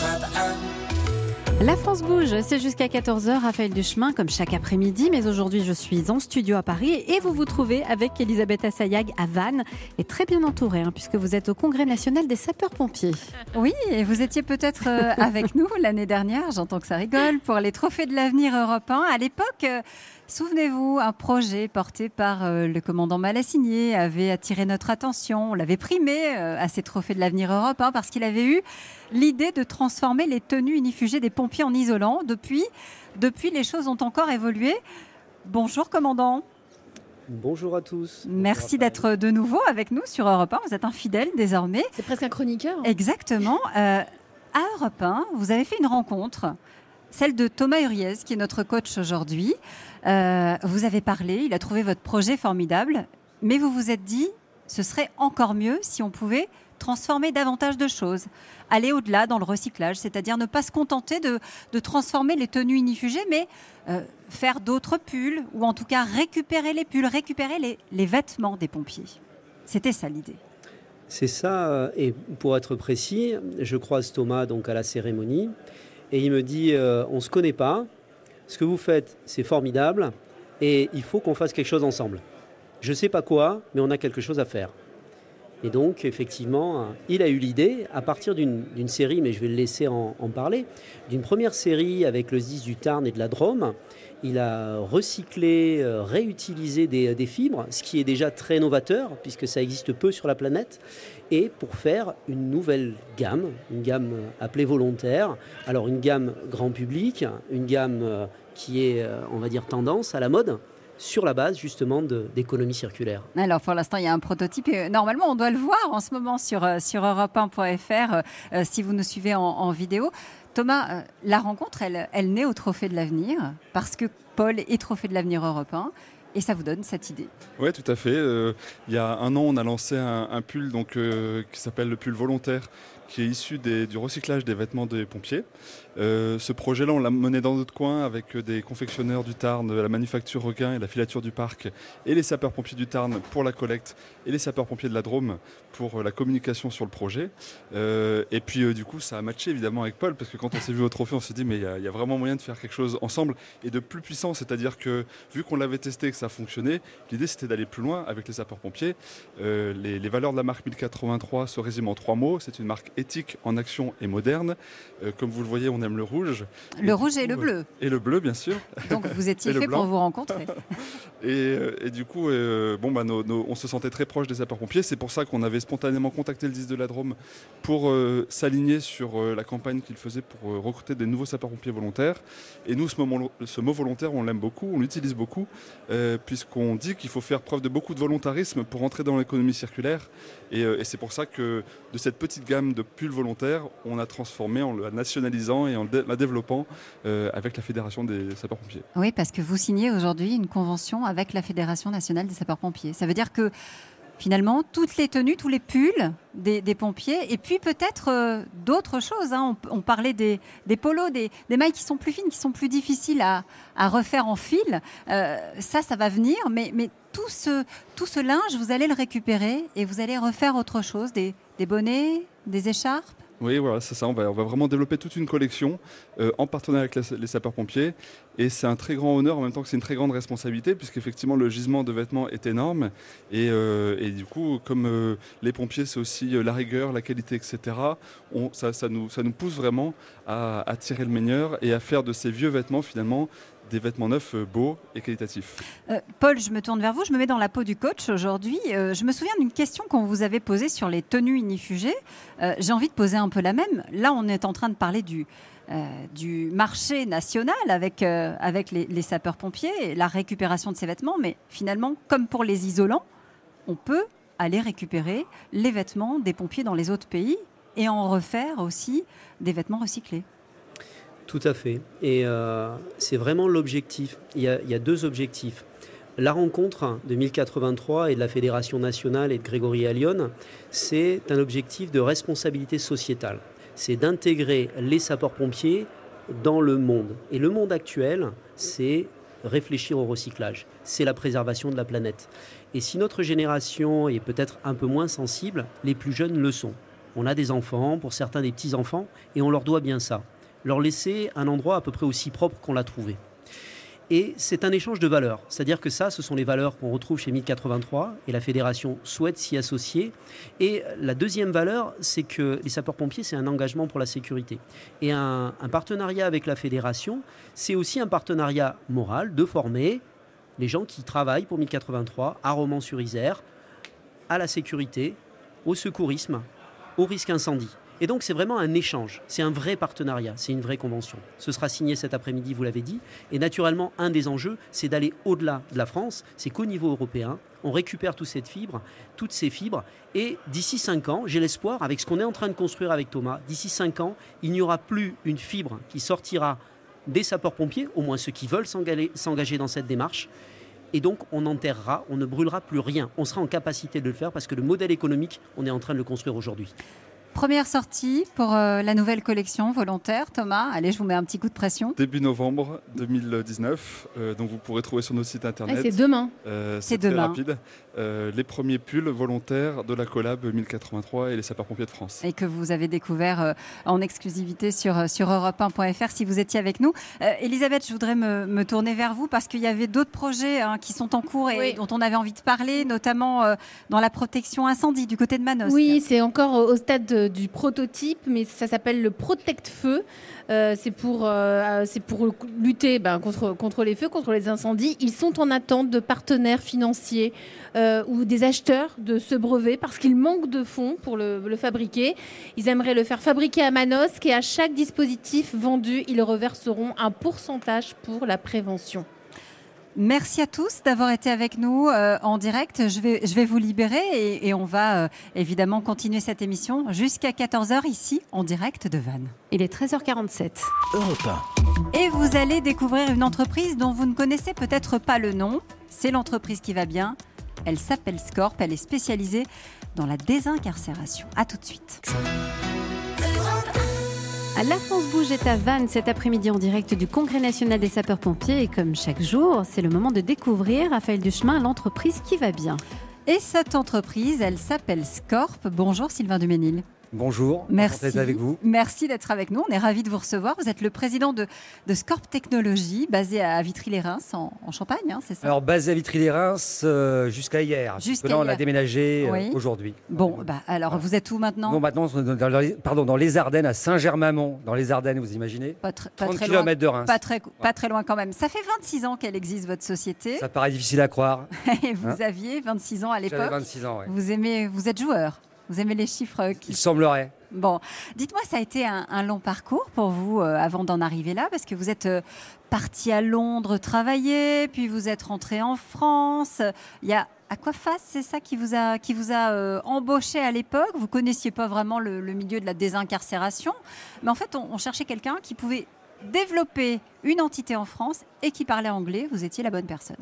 La France bouge, c'est jusqu'à quatorze heures, Raphaël Duchemin, comme chaque après-midi, mais aujourd'hui je suis en studio à Paris et vous vous trouvez avec Elisabeth Assayag à Vannes, et très bien entourée, hein, puisque vous êtes au Congrès national des sapeurs-pompiers. Oui, et vous étiez peut-être euh, avec nous l'année dernière, j'entends que ça rigole, pour les Trophées de l'avenir Europe un. À l'époque, euh, souvenez-vous, un projet porté par euh, le commandant Malassigné avait attiré notre attention, on l'avait primé euh, à ces Trophées de l'avenir Europe un, parce qu'il avait eu l'idée de transformer les tenues unifugées des pompiers en isolant. Depuis, depuis, les choses ont encore évolué. Bonjour, commandant. Bonjour à tous. Merci d'être de nouveau avec nous sur Europe un. Vous êtes un fidèle désormais. C'est presque un chroniqueur. Exactement. Euh, à Europe un, vous avez fait une rencontre, celle de Thomas Huriez, qui est notre coach aujourd'hui. Euh, vous avez parlé, il a trouvé votre projet formidable, mais vous vous êtes dit, ce serait encore mieux si on pouvait transformer davantage de choses, aller au-delà dans le recyclage, c'est-à-dire ne pas se contenter de, de transformer les tenues unifugées, mais euh, faire d'autres pulls, ou en tout cas récupérer les pulls, récupérer les, les vêtements des pompiers. C'était ça l'idée. C'est ça, et pour être précis, je croise Thomas donc à la cérémonie, et il me dit euh, on ne se connaît pas, ce que vous faites c'est formidable, et il faut qu'on fasse quelque chose ensemble. Je ne sais pas quoi, mais on a quelque chose à faire. Et donc, effectivement, il a eu l'idée, à partir d'une, d'une série, mais je vais le laisser en, en parler, d'une première série avec le S D I S du Tarn et de la Drôme. Il a recyclé, euh, réutilisé des, des fibres, ce qui est déjà très novateur, puisque ça existe peu sur la planète, et pour faire une nouvelle gamme, une gamme appelée volontaire. Alors, une gamme grand public, une gamme euh, qui est, euh, on va dire, tendance à la mode, sur la base justement de, d'économie circulaire. Alors pour l'instant, il y a un prototype et normalement, on doit le voir en ce moment sur, sur europe un point f r euh, si vous nous suivez en, en vidéo. Thomas, euh, la rencontre, elle, elle naît au Trophée de l'Avenir parce que Paul est Trophée de l'Avenir Europe un. Et ça vous donne cette idée. Oui, tout à fait. Euh, il y a un an, on a lancé un, un pull donc, euh, qui s'appelle le pull volontaire, qui est issu des, du recyclage des vêtements des pompiers. Euh, ce projet-là, on l'a mené dans notre coin avec des confectionneurs du Tarn, la manufacture Requin et la filature du Parc, et les sapeurs-pompiers du Tarn pour la collecte, et les sapeurs-pompiers de la Drôme pour la communication sur le projet. Euh, et puis, euh, du coup, ça a matché évidemment avec Paul, parce que quand on s'est vu au trophée, on s'est dit, mais il y, y a vraiment moyen de faire quelque chose ensemble et de plus puissant. C'est-à-dire que, vu qu'on l'avait testé et que ça fonctionnait, l'idée c'était d'aller plus loin avec les sapeurs-pompiers. Euh, les, les valeurs de la marque mille quatre-vingt-trois se résument en trois mots. C'est une marque éthique, en action et moderne. Euh, comme vous le voyez, on aime le rouge. Le et rouge coup, et le bleu. Et le bleu, bien sûr. Donc vous étiez fait pour vous rencontrer. et, et du coup, euh, bon, bah, nos, nos, on se sentait très proche des sapeurs-pompiers. C'est pour ça qu'on avait spontanément contacté le S D I S de la Drôme pour euh, s'aligner sur euh, la campagne qu'il faisait pour euh, recruter des nouveaux sapeurs-pompiers volontaires. Et nous, ce, moment, ce mot volontaire, on l'aime beaucoup, on l'utilise beaucoup, euh, puisqu'on dit qu'il faut faire preuve de beaucoup de volontarisme pour entrer dans l'économie circulaire. Et, euh, et c'est pour ça que de cette petite gamme de pulls volontaires, on a transformé en la nationalisant et en dé- la développant euh, avec la Fédération des sapeurs-pompiers. Oui, parce que vous signez aujourd'hui une convention avec la Fédération nationale des sapeurs-pompiers. Ça veut dire que finalement, toutes les tenues, tous les pulls des, des pompiers, et puis peut-être euh, d'autres choses. Hein. On, on parlait des, des polos, des, des mailles qui sont plus fines, qui sont plus difficiles à, à refaire en fil. Euh, ça, ça va venir, mais, mais tout, ce, tout ce linge, vous allez le récupérer et vous allez refaire autre chose, des, des bonnets, des écharpes. Oui, voilà, c'est ça. On va, on va vraiment développer toute une collection euh, en partenariat avec la, les sapeurs-pompiers. Et c'est un très grand honneur en même temps que c'est une très grande responsabilité, puisqu'effectivement le gisement de vêtements est énorme. Et, euh, et du coup, comme euh, les pompiers, c'est aussi euh, la rigueur, la qualité, et cetera, on, ça, ça, nous, ça nous pousse vraiment à, à tirer le meilleur et à faire de ces vieux vêtements finalement des vêtements neufs euh, beaux et qualitatifs. Euh, Paul, je me tourne vers vous, je me mets dans la peau du coach aujourd'hui. Euh, je me souviens d'une question qu'on vous avait posée sur les tenues inifugées. Euh, j'ai envie de poser un peu la même. Là, on est en train de parler du, euh, du marché national avec, euh, avec les, les sapeurs-pompiers, la récupération de ces vêtements. Mais finalement, comme pour les isolants, on peut aller récupérer les vêtements des pompiers dans les autres pays et en refaire aussi des vêtements recyclés. Tout à fait. Et euh, c'est vraiment l'objectif. Il y a, il y a deux objectifs. La rencontre de mille quatre-vingt-trois et de la Fédération nationale et de Grégory Allione, c'est un objectif de responsabilité sociétale. C'est d'intégrer les sapeurs-pompiers dans le monde. Et le monde actuel, c'est réfléchir au recyclage. C'est la préservation de la planète. Et si notre génération est peut-être un peu moins sensible, les plus jeunes le sont. On a des enfants, pour certains des petits-enfants, et on leur doit bien ça. Leur laisser un endroit à peu près aussi propre qu'on l'a trouvé. Et c'est un échange de valeurs. C'est-à-dire que ça, ce sont les valeurs qu'on retrouve chez mille quatre-vingt-trois et la Fédération souhaite s'y associer. Et la deuxième valeur, c'est que les sapeurs-pompiers, c'est un engagement pour la sécurité. Et un, un partenariat avec la Fédération, c'est aussi un partenariat moral de former les gens qui travaillent pour mille quatre-vingt-trois à Romans-sur-Isère, à la sécurité, au secourisme, au risque incendie. Et donc, c'est vraiment un échange. C'est un vrai partenariat. C'est une vraie convention. Ce sera signé cet après-midi, vous l'avez dit. Et naturellement, un des enjeux, c'est d'aller au-delà de la France. C'est qu'au niveau européen, on récupère toute cette fibre, toutes ces fibres. Et d'ici cinq ans, j'ai l'espoir, avec ce qu'on est en train de construire avec Thomas, d'ici cinq ans, il n'y aura plus une fibre qui sortira des sapeurs-pompiers, au moins ceux qui veulent s'engager, s'engager dans cette démarche. Et donc, on enterrera, on ne brûlera plus rien. On sera en capacité de le faire parce que le modèle économique, on est en train de le construire aujourd'hui. Première sortie pour euh, la nouvelle collection volontaire, Thomas. Allez, je vous mets un petit coup de pression. Début novembre deux mille dix-neuf, euh, donc vous pourrez trouver sur nos sites internet. Ah, c'est demain. Euh, C'est c'est très demain. rapide. Euh, les premiers pulls volontaires de la collab mille quatre-vingt-trois et les sapeurs-pompiers de France. Et que vous avez découvert euh, en exclusivité sur, sur europe un point f r si vous étiez avec nous. Euh, Elisabeth, je voudrais me, me tourner vers vous parce qu'il y avait d'autres projets hein, qui sont en cours et Oui. dont on avait envie de parler, notamment euh, dans la protection incendie du côté de Manosque. Oui, c'est encore au stade de- du prototype, mais ça s'appelle le Protect Feu. Euh, c'est pour, euh, c'est pour lutter ben, contre, contre les feux, contre les incendies. Ils sont en attente de partenaires financiers euh, ou des acheteurs de ce brevet parce qu'il manque de fonds pour le, le fabriquer. Ils aimeraient le faire fabriquer à Manosque et à chaque dispositif vendu, ils reverseront un pourcentage pour la prévention. Merci à tous d'avoir été avec nous euh, en direct. Je vais, je vais vous libérer et, et on va euh, évidemment continuer cette émission jusqu'à quatorze heures ici en direct de Vannes. Il est treize heures quarante-sept. Europe un. Et vous allez découvrir une entreprise dont vous ne connaissez peut-être pas le nom. C'est l'entreprise qui va bien. Elle s'appelle Scorp. Elle est spécialisée dans la désincarcération. À tout de suite. La France Bouge est à Vannes cet après-midi en direct du Congrès national des sapeurs-pompiers. Et comme chaque jour, c'est le moment de découvrir, Raphaël Duchemin, l'entreprise qui va bien. Et cette entreprise, elle s'appelle Scorp. Bonjour Sylvain Duménil. Bonjour, Merci. enchanté d'être avec vous. Merci d'être avec nous. On est ravis de vous recevoir. Vous êtes le président de, de Scorp Technologies, basé à Vitry-les-Reims, en, en Champagne, hein, c'est ça? Alors, basé à Vitry-les-Reims euh, jusqu'à hier. Parce Jusqu'à que là, on a hier. déménagé euh, Oui. aujourd'hui. Bon, bah, alors vous êtes où maintenant? Non, maintenant, on est dans, dans les, pardon, dans les Ardennes, à Saint-Germain-Mont, dans les Ardennes, vous imaginez Pas, tr- pas trente très kilomètres de loin. Reims. Pas très, pas très loin quand même. Ça fait vingt-six ans qu'elle existe, votre société. Ça paraît difficile à croire. Et vous Hein aviez vingt-six ans à J'avais l'époque. vingt-six ans, ouais. Vous aimez, vous êtes joueur. Vous aimez les chiffres qui... Il semblerait. Bon, dites-moi, ça a été un, un long parcours pour vous euh, avant d'en arriver là, parce que vous êtes euh, parti à Londres travailler, puis vous êtes rentré en France. Il y a Aquafast, c'est ça qui vous a, qui vous a euh, embauché à l'époque. Vous connaissiez pas vraiment le, le milieu de la désincarcération, mais en fait, on, on cherchait quelqu'un qui pouvait développer une entité en France et qui parlait anglais. Vous étiez la bonne personne.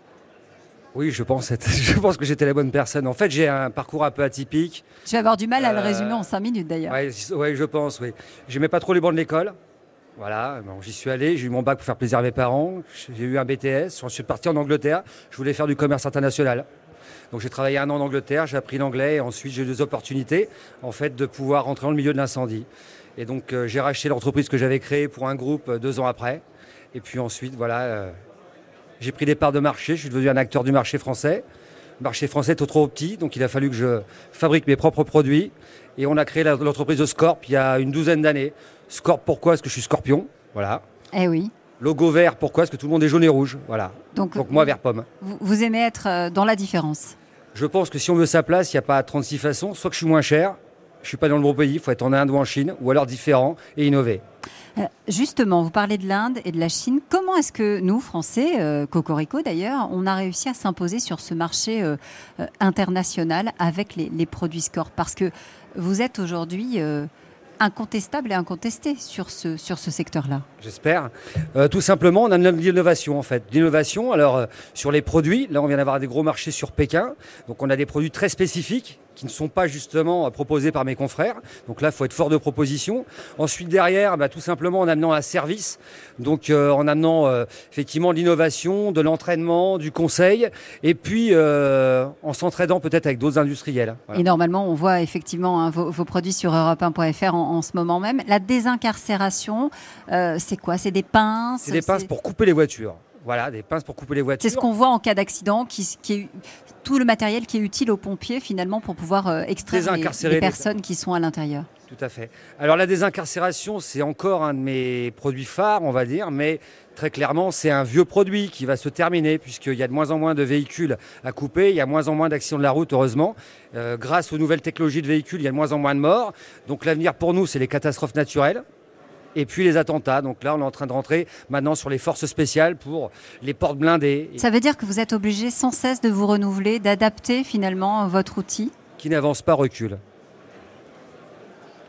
Oui, je pense, être- je pense que j'étais la bonne personne. En fait, j'ai un parcours un peu atypique. Je vais avoir du mal à le Euh, résumer en cinq minutes d'ailleurs. Ouais, c- ouais, je pense, oui. J'aimais pas trop les bancs de l'école. Voilà, bon, j'y suis allé, j'ai eu mon bac pour faire plaisir à mes parents. J'ai eu un B T S, ensuite parti en Angleterre. Je voulais faire du commerce international. Donc j'ai travaillé un an en Angleterre, j'ai appris l'anglais et ensuite j'ai eu des opportunités en fait de pouvoir rentrer dans le milieu de l'incendie. Et donc euh, j'ai racheté l'entreprise que j'avais créée pour un groupe euh, deux ans après. Et puis ensuite, voilà, euh, j'ai pris des parts de marché, je suis devenu un acteur du marché français. Le marché français était trop petit, donc il a fallu que je fabrique mes propres produits. Et on a créé la- l'entreprise de Scorp il y a une douzaine d'années. Scorp, pourquoi? Parce que je suis scorpion, voilà. Eh oui. Logo vert, pourquoi? Parce que tout le monde est jaune et rouge, voilà. Donc, Donc moi, vert pomme. Vous, vous aimez être euh, dans la différence. Je pense que si on veut sa place, il n'y a pas trente-six façons. Soit que je suis moins cher, je ne suis pas dans le bon pays, il faut être en Inde ou en Chine, ou alors différent et innover. Euh, Justement, vous parlez de l'Inde et de la Chine. Comment est-ce que nous, Français, euh, Cocorico d'ailleurs, on a réussi à s'imposer sur ce marché euh, euh, international avec les, les produits Scorp? Parce que vous êtes aujourd'hui euh, incontestable et incontesté sur ce, sur ce secteur-là. J'espère. Euh, tout simplement, on a de l'innovation en fait. L'innovation, alors euh, sur les produits, là on vient d'avoir des gros marchés sur Pékin, donc on a des produits très spécifiques qui ne sont pas justement euh, proposés par mes confrères. Donc là, il faut être fort de proposition. Ensuite, derrière, bah, tout simplement en amenant un service, donc euh, en amenant euh, effectivement de l'innovation, de l'entraînement, du conseil, et puis euh, en s'entraidant peut-être avec d'autres industriels. Voilà. Et normalement, on voit effectivement hein, vos, vos produits sur europe un point f r en, en ce moment même. La désincarcération, euh, c'est quoi? C'est des pinces? C'est des pinces pour couper les voitures. Voilà, des pinces pour couper les voitures. C'est ce qu'on voit en cas d'accident, qui, qui est tout le matériel qui est utile aux pompiers finalement pour pouvoir euh, extraire les, Désincarcérer les les- personnes qui sont à l'intérieur. Tout à fait. Alors la désincarcération, c'est encore un de mes produits phares, on va dire, mais très clairement, c'est un vieux produit qui va se terminer puisqu'il y a de moins en moins de véhicules à couper, il y a moins en moins d'accidents de la route, heureusement. Euh, grâce aux nouvelles technologies de véhicules, il y a de moins en moins de morts. Donc l'avenir pour nous, c'est les catastrophes naturelles. Et puis les attentats. Donc là, on est en train de rentrer maintenant sur les forces spéciales pour les portes blindées. Ça veut dire que vous êtes obligé sans cesse de vous renouveler, d'adapter finalement votre outil? Qui n'avancent pas reculent.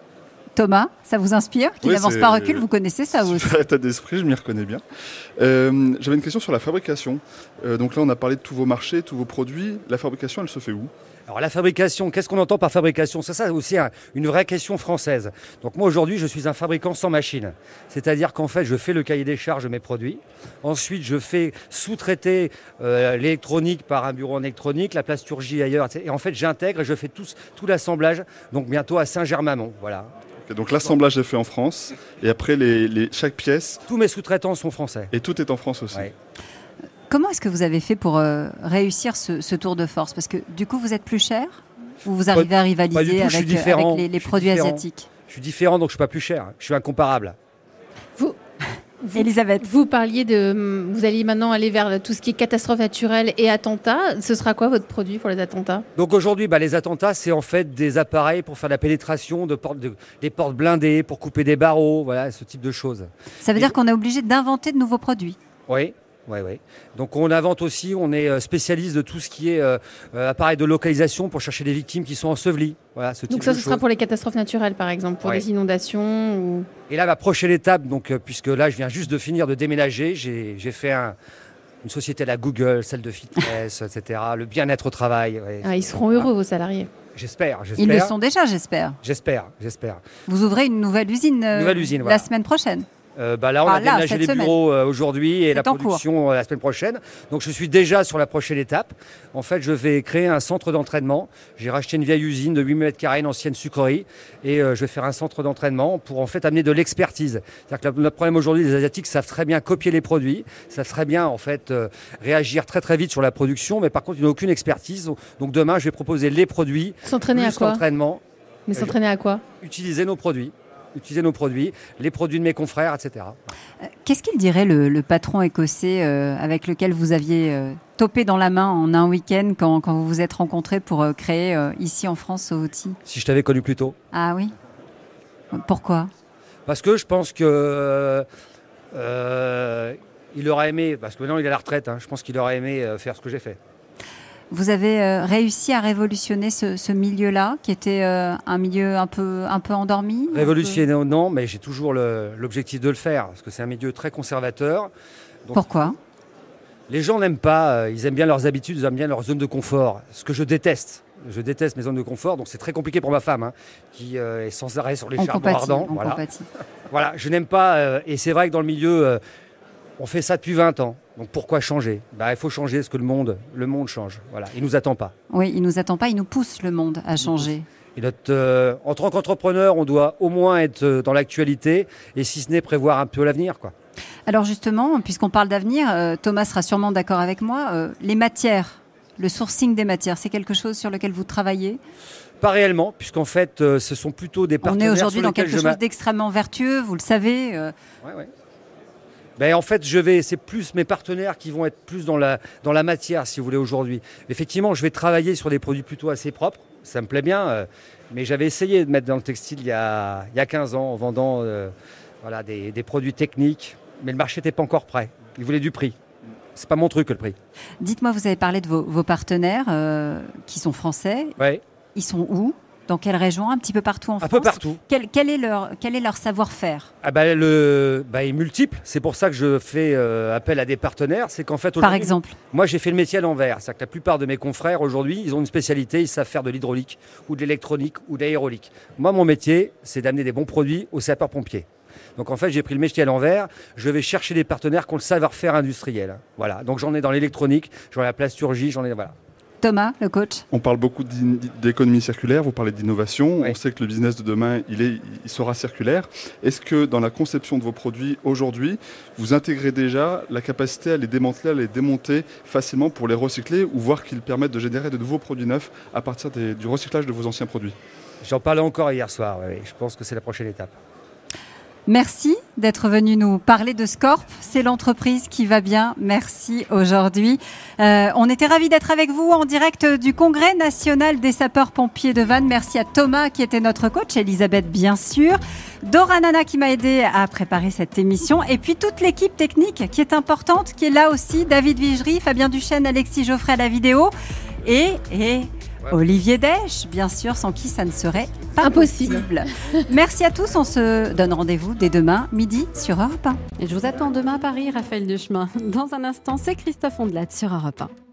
Thomas, ça vous inspire? Qui Oui, n'avance c'est- pas recule, vous connaissez ça aussi. Super état d'esprit, je m'y reconnais bien. Euh, J'avais une question sur la fabrication. Euh, donc là, on a parlé de tous vos marchés, tous vos produits. La fabrication, elle se fait où? Alors la fabrication, qu'est-ce qu'on entend par fabrication? C'est ça aussi un- une vraie question française. Donc moi aujourd'hui je suis un fabricant sans machine. C'est-à-dire qu'en fait je fais le cahier des charges de mes produits. Ensuite je fais sous-traiter euh, l'électronique par un bureau en électronique, la plasturgie ailleurs. Et en fait j'intègre et je fais tout, tout l'assemblage, donc bientôt à Saint-Germain-Mont. Voilà. Ok, donc l'assemblage est fait en France. Et après, les, les- chaque pièce, Tous mes sous-traitants sont français. et tout est en France aussi. Ouais. Comment est-ce que vous avez fait pour euh, réussir ce, ce tour de force? Parce que du coup, vous êtes plus cher ou vous arrivez à pas du rivaliser tout, je suis avec, euh, différent. avec les, les Je suis produits différent. asiatiques? Je suis différent donc je ne suis pas plus cher. Je suis incomparable. Vous, vous, Elisabeth. vous parliez de. Vous allez maintenant aller vers tout ce qui est catastrophe naturelle et attentats. Ce sera quoi votre produit pour les attentats? Donc aujourd'hui, bah, les attentats, c'est en fait des appareils pour faire la pénétration, de portes de, des portes blindées, pour couper des barreaux, voilà, ce type de choses. Ça veut Et- dire qu'on est obligé d'inventer de nouveaux produits. Oui, oui, oui. Donc on invente aussi, on est euh, spécialiste de tout ce qui est euh, euh, appareil de localisation pour chercher des victimes qui sont ensevelies. Voilà, ce type Donc ça, de ce sera choses. pour les catastrophes naturelles, par exemple, pour Ouais. les inondations ou... Et là, ma prochaine étape, donc, euh, puisque là, je viens juste de finir de déménager, j'ai j'ai fait un- une société à la Google, celle de fitness, et cetera. Le bien-être au travail. ouais. Ah, ils seront heureux, vos salariés. J'espère, j'espère. Ils le sont déjà, j'espère. J'espère, j'espère. Vous ouvrez une nouvelle usine, euh, Nouvelle usine, la voilà. semaine prochaine. Euh, bah là, on Ah, a là, déménagé cette les semaine. bureaux euh, aujourd'hui et C'est la en cours. production euh, la semaine prochaine. Donc, je suis déjà sur la prochaine étape. En fait, je vais créer un centre d'entraînement. J'ai racheté une vieille usine de huit mètres carrés, une ancienne sucrerie. Et euh, je vais faire un centre d'entraînement pour en fait amener de l'expertise. C'est-à-dire que le, le problème aujourd'hui, les Asiatiques savent très bien copier les produits, savent très bien en fait euh, réagir très très vite sur la production. Mais par contre, ils n'ont aucune expertise. Donc, demain, je vais proposer les produits, S'entraîner à plus quoi? l'entraînement, Mais s'entraîner à quoi? utiliser nos produits. Utiliser nos produits, les produits de mes confrères, et cetera. Euh, Qu'est-ce qu'il dirait le, le patron écossais euh, avec lequel vous aviez euh, topé dans la main en un week-end quand, quand vous vous êtes rencontrés pour euh, créer euh, ici en France ce outil? Si je t'avais connu plus tôt. Ah oui? Pourquoi? Parce que je pense que euh, euh, il aurait aimé, parce que maintenant il est à la retraite, hein, je pense qu'il aurait aimé euh, faire ce que j'ai fait. Vous avez euh, réussi à révolutionner ce, ce milieu-là, qui était euh, un milieu un peu, un peu endormi? un peu- Révolutionner ou non, mais j'ai toujours le- l'objectif de le faire, parce que c'est un milieu très conservateur. Donc, Pourquoi? les gens n'aiment pas, euh, ils aiment bien leurs habitudes, ils aiment bien leur zone de confort, ce que je déteste. Je déteste mes zones de confort, donc c'est très compliqué pour ma femme, hein, qui euh, est sans arrêt sur les On charbons compatit, ardents. on Voilà. compatit. Voilà, je n'aime pas, euh, et c'est vrai que dans le milieu, euh, on fait ça depuis vingt ans. Donc pourquoi changer? Bah, il faut changer parce que le monde, le monde change. Voilà, il nous attend pas. Oui, il nous attend pas, il nous pousse le monde à changer. Et notre, euh, en tant qu'entrepreneur, on doit au moins être euh, dans l'actualité, et si ce n'est prévoir un peu l'avenir, quoi. Alors justement, puisqu'on parle d'avenir, euh, Thomas sera sûrement d'accord avec moi, euh, les matières, le sourcing des matières, c'est quelque chose sur lequel vous travaillez? Pas réellement, puisqu'en fait, euh, ce sont plutôt des On partenaires est aujourd'hui sur dans lesquels quelque je m'a- chose d'extrêmement vertueux, vous le savez. euh, Ouais, ouais. Ben, en fait, je vais, c'est plus mes partenaires qui vont être plus dans la, dans la matière, si vous voulez, aujourd'hui. Effectivement, je vais travailler sur des produits plutôt assez propres. Ça me plaît bien. euh, mais j'avais essayé de mettre dans le textile il y a, il y a quinze ans en vendant euh, voilà, des, des produits techniques. Mais le marché n'était pas encore prêt. Il voulait du prix. C'est pas mon truc, le prix. Dites-moi, vous avez parlé de vos, vos partenaires euh, qui sont français. Ouais. Ils sont où? Dans quelle région? Un petit peu partout en France? Un peu partout. Quel, quel est leur, quel est leur savoir-faire? Ah bah, le, bah, il est multiple. C'est pour ça que je fais euh, appel à des partenaires. C'est qu'en fait, Par aujourd'hui, exemple? moi, j'ai fait le métier à l'envers. C'est-à-dire que la plupart de mes confrères, aujourd'hui, ils ont une spécialité. Ils savent faire de l'hydraulique ou de l'électronique ou de l'aérolique. Moi, mon métier, c'est d'amener des bons produits aux sapeurs-pompiers. Donc, en fait, j'ai pris le métier à l'envers. Je vais chercher des partenaires qui ont le savoir-faire industriel. Voilà. Donc, j'en ai dans l'électronique, j'en ai la plasturgie, j'en ai... Voilà. Thomas, le coach? On parle beaucoup d'in- d'économie circulaire, vous parlez d'innovation. Oui. On sait que le business de demain, il, est, il sera circulaire. Est-ce que dans la conception de vos produits aujourd'hui, vous intégrez déjà la capacité à les démanteler, à les démonter facilement pour les recycler ou voir qu'ils permettent de générer de nouveaux produits neufs à partir des- du recyclage de vos anciens produits? J'en parlais encore hier soir. Oui, oui. Je pense que c'est la prochaine étape. Merci d'être venu nous parler de Scorp. C'est l'entreprise qui va bien. Merci aujourd'hui. Euh, on était ravis d'être avec vous en direct du Congrès national des sapeurs-pompiers de Vannes. Merci à Thomas qui était notre coach, Elisabeth bien sûr, Dora Nana qui m'a aidé à préparer cette émission et puis toute l'équipe technique qui est importante, qui est là aussi, David Vigery, Fabien Duchesne, Alexis Geoffrey à la vidéo et... et Ouais. Olivier Dèche, bien sûr, sans qui ça ne serait pas Impossible. possible. Merci à tous. On se donne rendez-vous dès demain, midi, sur Europe un. Et je vous attends demain à Paris, Raphaël Duchemin. Dans un instant, c'est Christophe Ondelat sur Europe un.